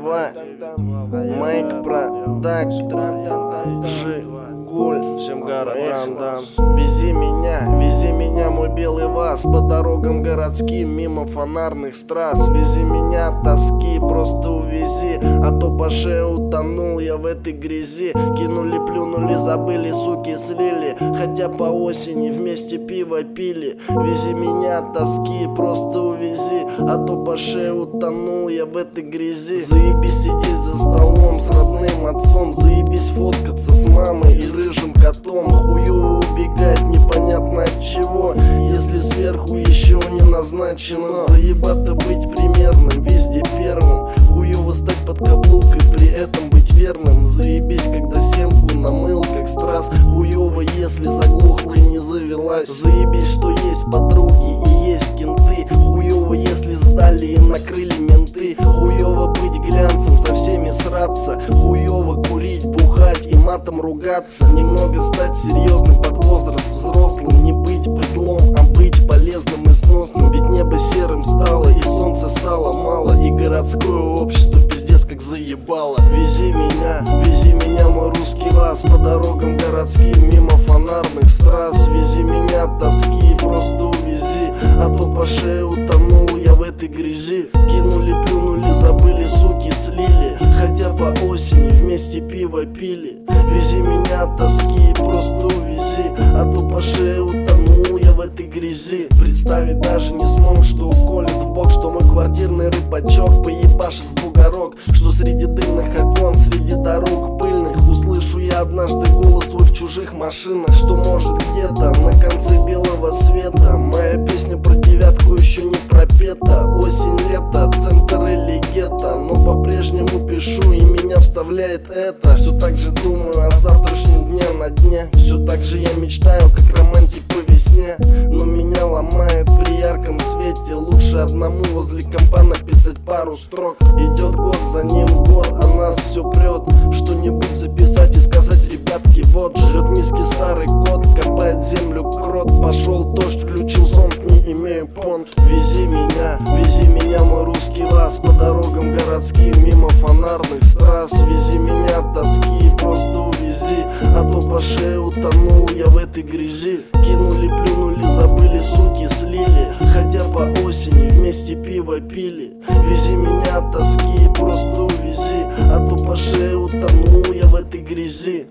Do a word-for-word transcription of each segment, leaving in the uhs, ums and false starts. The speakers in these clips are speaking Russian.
два, Майк Продакшн, Жигуль, всем городам. Вези меня, вези меня, мой белый ВАЗ, по дорогам городским, мимо фонарных страз. Вези меня от тоски, просто увези, а то по шее утонул я в этой грязи. Кинули, плюнули, забыли, суки слили, хотя по осени вместе пиво пили. Вези меня от тоски, просто увези, а то по шее утонул я в этой грязи. Заебись сидеть за столом с родным отцом, заебись фоткаться с мамой и рыжим котом. Хуёво убегать непонятно от чего, если сверху еще не назначено. Заебато быть примерным, везде первым, хуёво стать под каблук и при этом быть верным. Заебись, когда семку намыл как страз, хуёво, если заглохла и не завелась. Заебись, что есть подруги и есть кенты, хуёво, если сдали и накрыли менты. Хуёво быть глянцем, со всеми сраться, хуёво курить, бухать и матом ругаться. Немного стать серьезным под возраст взрослым, не быть быдлом, а быть полезным и сносным. Ведь небо серым стало и солнца стало мало, и городское общество пиздец как заебало. Вези меня, вези меня, мой русский ВАЗ, по дорогам городским, мимо фонарных страз. Вези меня от тоски, просто увези, а то по шее утонул я в этой грязи. Кинули, плюнули, забыли, суки слили, хотя по осени вместе пиво пили. Вези меня от тоски, просто увези, а то по шее утонул я в этой грязи. Представить даже не смог, что уколет в бок, что мой квартирный рыбачок поебашит в бугорок, что среди дымных окон, среди дорог пыльных услышу я однажды голос свой в чужих машинах, что может где-то на конце белого света моя песня про девятку еще не пропета. Осень, лето, центр или гетто, но по-прежнему пишу и меня вставляет это. Все так же думаю о завтрашнем дне на дне, все так же я мечтаю, как романтик по весне, но меня ломает при ярком свете. Лучше одному возле компа написать пару строк. Идет год, за ним год, а нас все прет. Что-нибудь записать и сказать: ребятки, вот жрет миски старый кот, копает землю крот. Пошел дождь, включил зонт, не имею понт. Вези меня, вези меня, мой русский ВАЗ, по дорогам городским, мимо фонарных страз. Вези меня от тоски, просто увези, а то по шее утонул я в этой грязи. Кинули, плюнули, забыли, суки слили, хотя по осени вместе пиво пили. Вези меня от тоски, просто увези, а то по шее утонул я в этой грязи.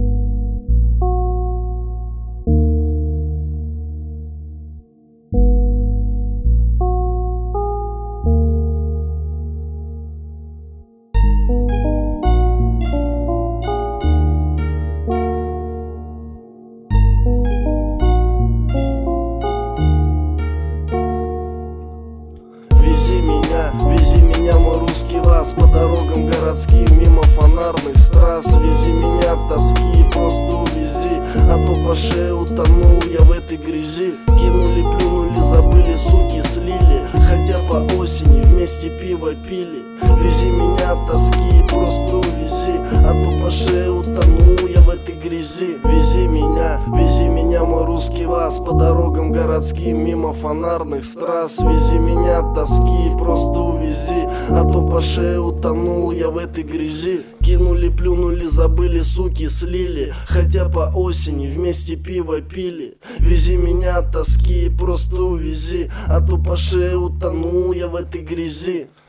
Вези меня, вези меня, мой русский ВАЗ, по дорогам городским, мимо фонарных страз. Вези меня от тоски, просто увези, а то по шее утонул я в этой грязи. Кинули, плюнули, забыли, суки слили, хотя по осени вместе пиво пили. Вези меня от тоски, просто увези, а то по шее утонул я в этой грязи. Вези меня, вези меня, мой русский ВАЗ, по дорогам городским, мимо фонарных страз. Вези меня от тоски, просто увези, а то по шее утонул я в этой грязи. Кинули, плюнули, забыли, суки слили, хотя по осени вместе пиво пили. Вези меня от тоски, просто увези, а то по шее утонул я в этой грязи.